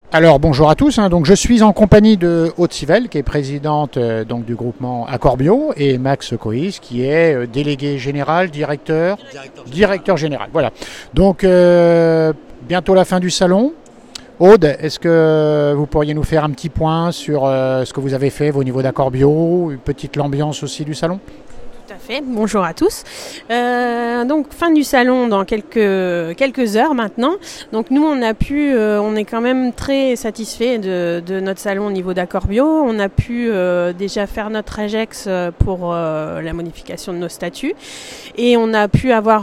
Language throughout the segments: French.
Alors bonjour à tous, donc je suis en compagnie de Aude Civelle qui est présidente donc du groupement Accorbio et Max Coïs qui est délégué général, directeur général. Voilà. Donc bientôt la fin du salon. Aude, est-ce que vous pourriez nous faire un petit point sur ce que vous avez fait au niveau d'Accorbio, une petite l'ambiance aussi du salon? Tout à fait, bonjour à tous. Donc fin du salon dans quelques heures maintenant. Donc nous on est quand même très satisfait de notre salon au niveau d'Accorbio. On a pu déjà faire notre regex pour la modification de nos statuts et on a pu avoir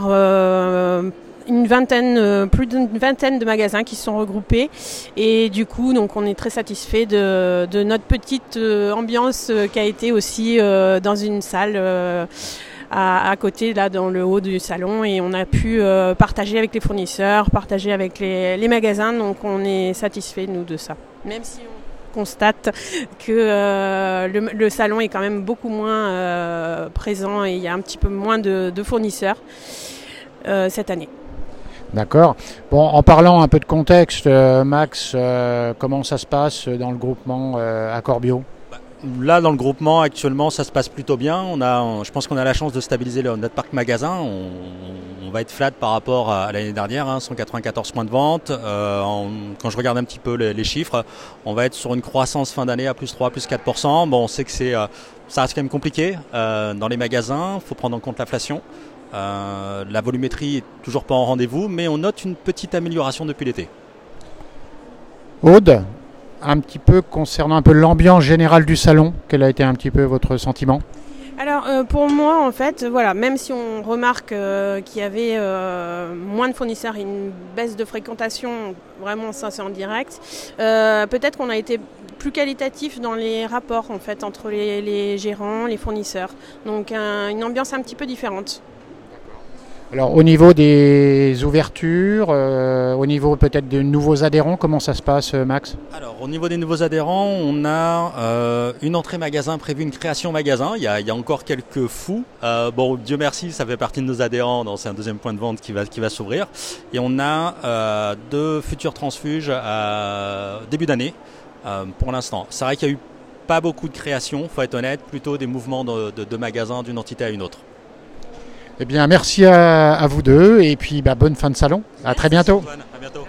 plus d'une vingtaine de magasins qui se sont regroupés et du coup donc on est très satisfait de notre petite ambiance qui a été aussi dans une salle à côté là dans le haut du salon et on a pu partager avec les fournisseurs, partager avec les magasins, donc on est satisfait nous de ça. Même si on constate que le salon est quand même beaucoup moins présent et il y a un petit peu moins de fournisseurs cette année. D'accord. Bon, en parlant un peu de contexte, Max, comment ça se passe dans le groupement Accorbio? Là, dans le groupement, actuellement, ça se passe plutôt bien. Je pense qu'on a la chance de stabiliser notre parc magasin. On va être flat par rapport à l'année dernière, 194 points de vente. Quand je regarde un petit peu les chiffres, on va être sur une croissance fin d'année à plus 3, plus 4%. Bon, on sait que ça reste quand même compliqué dans les magasins. Il faut prendre en compte l'inflation. La volumétrie est toujours pas en rendez-vous, mais on note une petite amélioration depuis l'été. Aude, un petit peu concernant un peu l'ambiance générale du salon, quel a été un petit peu votre sentiment? Alors pour moi en fait, voilà, même si on remarque qu'il y avait moins de fournisseurs et une baisse de fréquentation, vraiment ça c'est en direct, peut-être qu'on a été plus qualitatif dans les rapports en fait entre les gérants, les fournisseurs, donc une ambiance un petit peu différente. Alors au niveau des ouvertures, au niveau peut-être de nouveaux adhérents, comment ça se passe Max? Alors au niveau des nouveaux adhérents, on a une entrée magasin prévue, une création magasin. Il y a encore quelques fous. Bon, Dieu merci, ça fait partie de nos adhérents. C'est un deuxième point de vente qui va s'ouvrir. Et on a 2 futurs transfuges début d'année pour l'instant. C'est vrai qu'il n'y a eu pas beaucoup de créations, faut être honnête, plutôt des mouvements de magasins d'une entité à une autre. Eh bien, merci à vous deux et puis bonne fin de salon. À très bientôt. À bientôt.